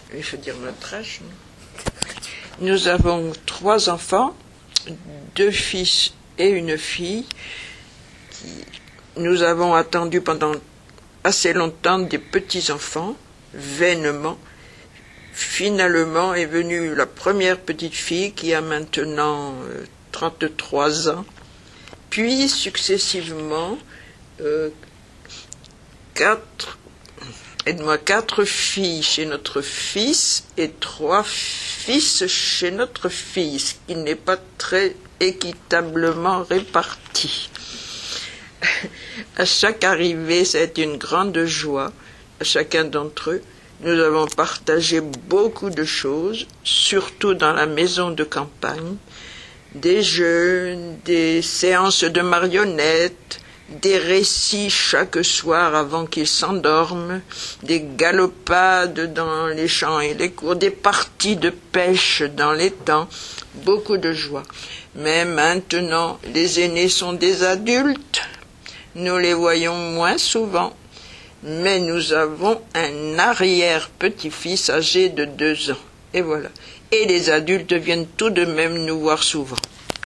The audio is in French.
Il faut dire notre âge, non? Nous avons 3 enfants, 2 fils et une fille. Nous avons attendu pendant assez longtemps des petits-enfants, vainement. Finalement est venue la première petite fille qui a maintenant 33 ans. Puis successivement, 4 filles chez notre fils et 3 fils chez notre fille, ce qui n'est pas très équitablement réparti. À chaque arrivée, ça a été une grande joie à chacun d'entre eux. Nous avons partagé beaucoup de choses, surtout dans la maison de campagne, des jeux, des séances de marionnettes, des récits chaque soir avant qu'ils s'endorment, des galopades dans les champs et les cours, des parties de pêche dans l'étang, beaucoup de joie. Mais maintenant, les aînés sont des adultes, nous les voyons moins souvent, mais nous avons un arrière-petit-fils âgé de 2 ans. Et voilà. Et les adultes viennent tout de même nous voir souvent.